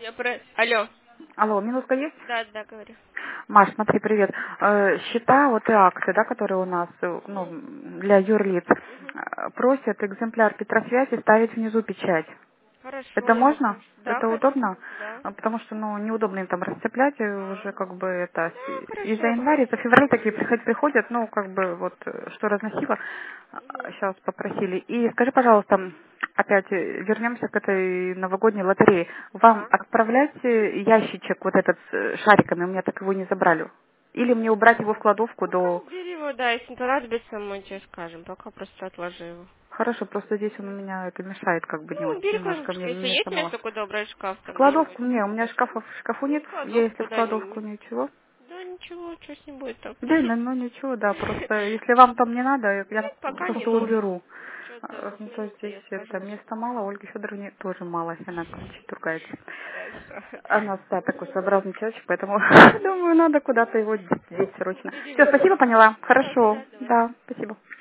Алло. Алло, минутка есть? Да, да, говорю. Маш, смотри, привет. Счета, вот и акции, да, которые у нас, ну, для юрлиц, просят экземпляр Петросвязи ставить внизу печать. Хорошо, Это я можно? попрошу. Да, Это удобно? да. Потому что, ну, неудобно им там расцеплять, и уже как бы это Ну, и хорошо, за я январь, и за попрошу. февраль такие приходят, ну, как бы вот, что разносила, сейчас попросили. И скажи, пожалуйста, опять вернемся к этой новогодней лотерее. Вам Ага. отправлять ящичек вот этот с шариками, у меня так его не забрали. Или мне убрать его в кладовку до... Бери его, да, если понадобится, мы тебе скажем. Пока просто отложи его. Хорошо, просто здесь он у меня это мешает как бы Ну, бери немножко, куда-нибудь. мне Если места есть мало. место, куда убрать шкаф, В там где-нибудь. кладовку мне, у меня в шкафу Ну, нет, в я кладовку если в кладовку куда-нибудь. ничего. Да ничего, что с ним будет там. Да, ну ничего, да, просто если вам там не надо, я Нет, пока не просто нужно. уберу. Что-то с Ну, то есть минуты здесь я скажу это на места что. мало, Ольге Федоровне тоже мало, она чуть ругается. Хорошо. Она, да, такой своеобразный человечек, поэтому думаю, надо куда-то его здесь срочно. Бери Все, его. спасибо, поняла. Пожалуйста, Хорошо, да, давай. да, спасибо.